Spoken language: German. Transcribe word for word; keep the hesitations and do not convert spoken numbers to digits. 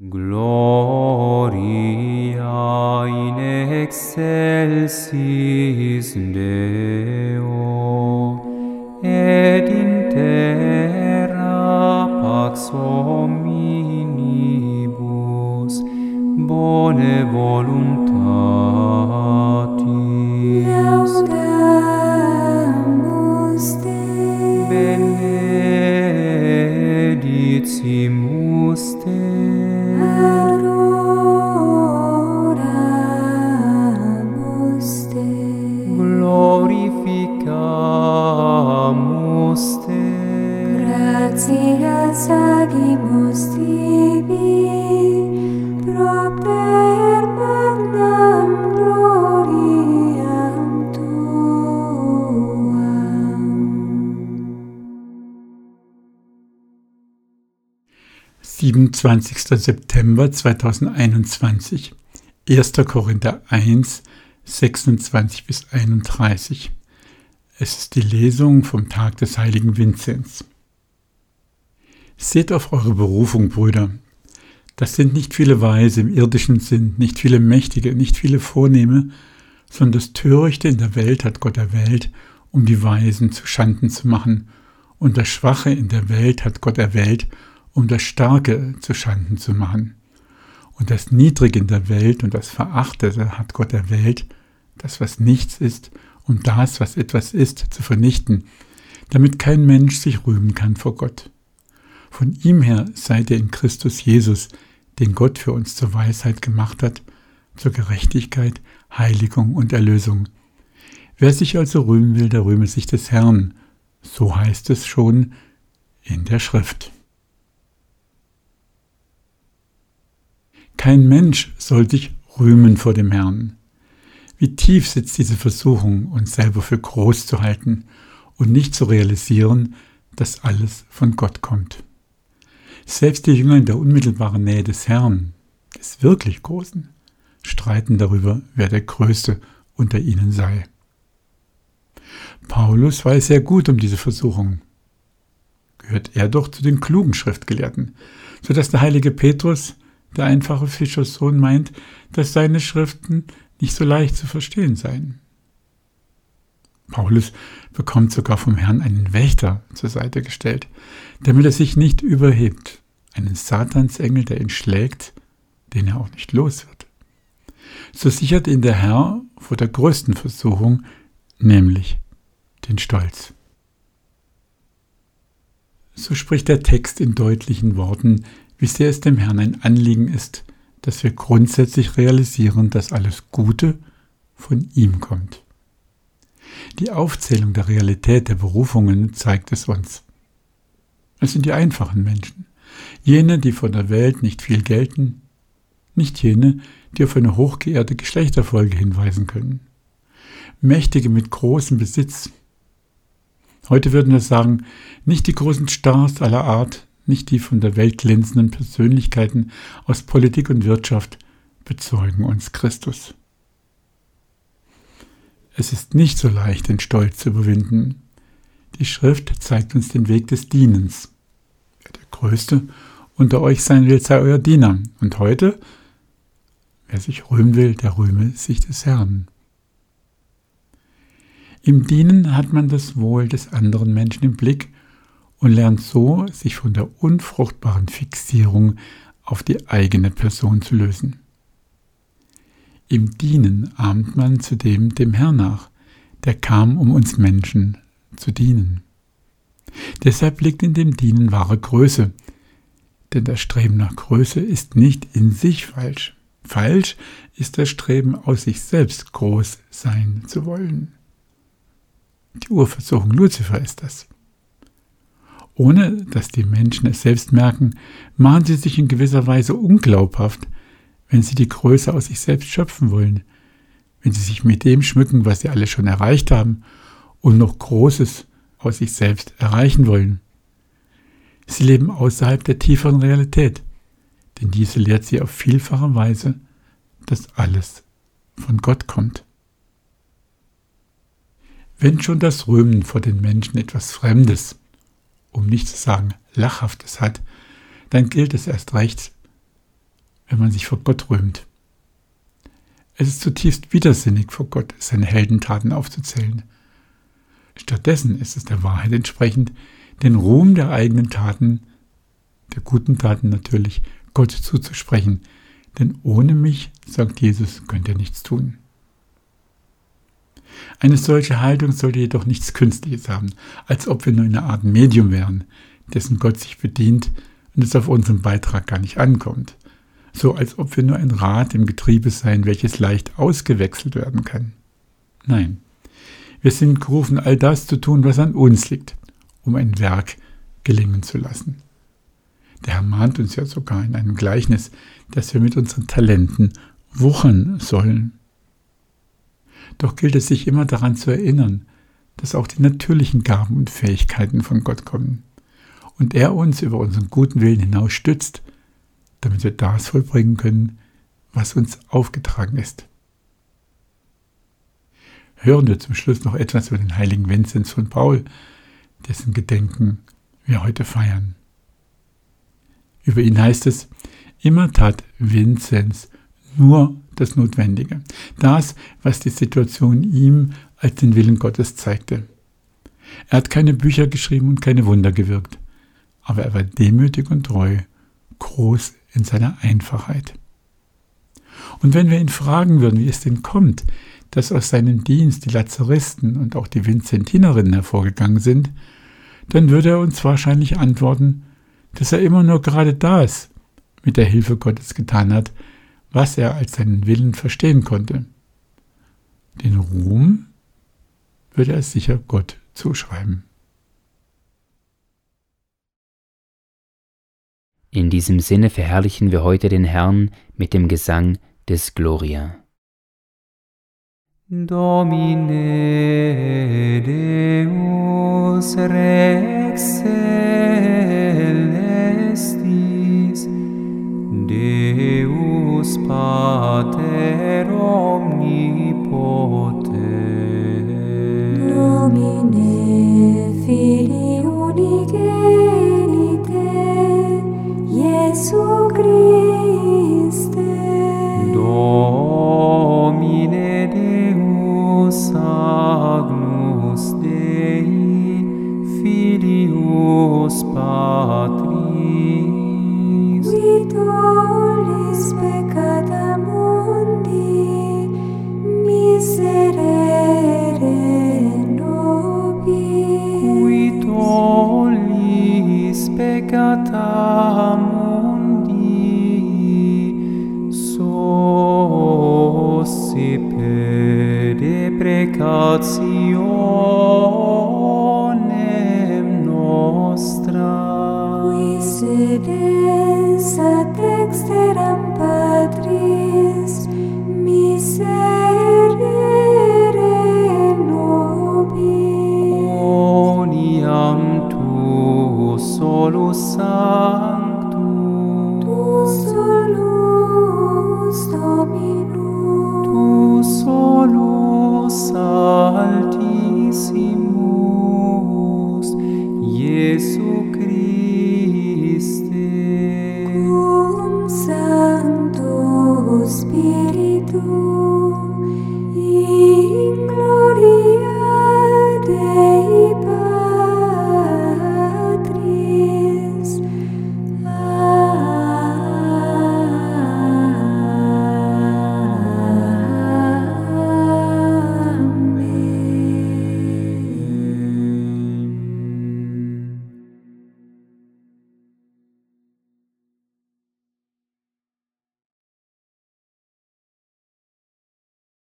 Gloria in excelsis Deo, et in terra pax hominibus bone voluntatis. Laudamus Te. Benedicimus Te. Adoramus Te. Glorificamus Te. Gratias agimus Tibi, propter magnam gloriam Tuam. siebenundzwanzigster September zweitausendeinundzwanzig, erster Korinther eins, sechsundzwanzig bis einunddreißig. Es ist die Lesung vom Tag des heiligen Vinzenz. Seht auf eure Berufung, Brüder. Das sind nicht viele Weise im irdischen Sinn, nicht viele Mächtige, nicht viele Vornehme, sondern das Törichte in der Welt hat Gott erwählt, um die Weisen zu Schanden zu machen, und das Schwache in der Welt hat Gott erwählt, um das Starke zu Schanden zu machen. Und das Niedrige in der Welt und das Verachtete hat Gott erwählt, das, was nichts ist, um das, was etwas ist, zu vernichten, damit kein Mensch sich rühmen kann vor Gott. Von ihm her seid ihr in Christus Jesus, den Gott für uns zur Weisheit gemacht hat, zur Gerechtigkeit, Heiligung und Erlösung. Wer sich also rühmen will, der rühme sich des Herrn. So heißt es schon in der Schrift. Kein Mensch soll sich rühmen vor dem Herrn. Wie tief sitzt diese Versuchung, uns selber für groß zu halten und nicht zu realisieren, dass alles von Gott kommt. Selbst die Jünger in der unmittelbaren Nähe des Herrn, des wirklich Großen, streiten darüber, wer der Größte unter ihnen sei. Paulus weiß sehr gut um diese Versuchung. Gehört er doch zu den klugen Schriftgelehrten, sodass der heilige Petrus, der einfache Fischerssohn, meint, dass seine Schriften nicht so leicht zu verstehen seien. Paulus bekommt sogar vom Herrn einen Wächter zur Seite gestellt, damit er sich nicht überhebt, einen Satansengel, der ihn schlägt, den er auch nicht los wird. So sichert ihn der Herr vor der größten Versuchung, nämlich den Stolz. So spricht der Text in deutlichen Worten, wie sehr es dem Herrn ein Anliegen ist, dass wir grundsätzlich realisieren, dass alles Gute von ihm kommt. Die Aufzählung der Realität der Berufungen zeigt es uns. Es sind die einfachen Menschen, jene, die von der Welt nicht viel gelten, nicht jene, die auf eine hochgeehrte Geschlechterfolge hinweisen können. Mächtige mit großem Besitz. Heute würden wir sagen, nicht die großen Stars aller Art, nicht die von der Welt glänzenden Persönlichkeiten aus Politik und Wirtschaft bezeugen uns Christus. Es ist nicht so leicht, den Stolz zu überwinden. Die Schrift zeigt uns den Weg des Dienens. Wer der Größte unter euch sein will, sei euer Diener. Und heute, wer sich rühmen will, der rühme sich des Herrn. Im Dienen hat man das Wohl des anderen Menschen im Blick und lernt so, sich von der unfruchtbaren Fixierung auf die eigene Person zu lösen. Im Dienen ahmt man zudem dem Herrn nach, der kam, um uns Menschen zu dienen. Deshalb liegt in dem Dienen wahre Größe, denn das Streben nach Größe ist nicht in sich falsch. Falsch ist das Streben, aus sich selbst groß sein zu wollen. Die Urversuchung Luzifer ist das. Ohne dass die Menschen es selbst merken, machen sie sich in gewisser Weise unglaubhaft, wenn sie die Größe aus sich selbst schöpfen wollen, wenn sie sich mit dem schmücken, was sie alle schon erreicht haben und noch Großes aus sich selbst erreichen wollen. Sie leben außerhalb der tieferen Realität, denn diese lehrt sie auf vielfache Weise, dass alles von Gott kommt. Wenn schon das Rühmen vor den Menschen etwas Fremdes, um nicht zu sagen Lachhaftes hat, dann gilt es erst recht, wenn man sich vor Gott rühmt. Es ist zutiefst widersinnig, vor Gott seine Heldentaten aufzuzählen. Stattdessen ist es der Wahrheit entsprechend, den Ruhm der eigenen Taten, der guten Taten natürlich, Gott zuzusprechen. Denn ohne mich, sagt Jesus, könnt ihr nichts tun. Eine solche Haltung sollte jedoch nichts Künstliches haben, als ob wir nur eine Art Medium wären, dessen Gott sich bedient und es auf unseren Beitrag gar nicht ankommt. So als ob wir nur ein Rad im Getriebe seien, welches leicht ausgewechselt werden kann. Nein, wir sind gerufen, all das zu tun, was an uns liegt, um ein Werk gelingen zu lassen. Der Herr mahnt uns ja sogar in einem Gleichnis, dass wir mit unseren Talenten wuchern sollen. Doch gilt es sich immer daran zu erinnern, dass auch die natürlichen Gaben und Fähigkeiten von Gott kommen und er uns über unseren guten Willen hinaus stützt, damit wir das vollbringen können, was uns aufgetragen ist. Hören wir zum Schluss noch etwas über den heiligen Vinzenz von Paul, dessen Gedenken wir heute feiern. Über ihn heißt es, immer tat Vinzenz nur das Notwendige, das, was die Situation ihm als den Willen Gottes zeigte. Er hat keine Bücher geschrieben und keine Wunder gewirkt, aber er war demütig und treu, groß in seiner Einfachheit. Und wenn wir ihn fragen würden, wie es denn kommt, dass aus seinem Dienst die Lazaristen und auch die Vinzentinerinnen hervorgegangen sind, dann würde er uns wahrscheinlich antworten, dass er immer nur gerade das mit der Hilfe Gottes getan hat, was er als seinen Willen verstehen konnte. Den Ruhm würde er sicher Gott zuschreiben. In diesem Sinne verherrlichen wir heute den Herrn mit dem Gesang des Gloria. Domine Deus Rex Celestis, Deus Pater Omnipotens, Domine Filii Unigenite, Iesu Christe, Domine Deus Agnus Dei, Filius Patris, qui tollis peccata mundi, miserere nobis, qui tollis peccata mundi, socipe deprecationem nostra, qui sedes ad dexteram Patris, miserere nobis. Oniam tu solus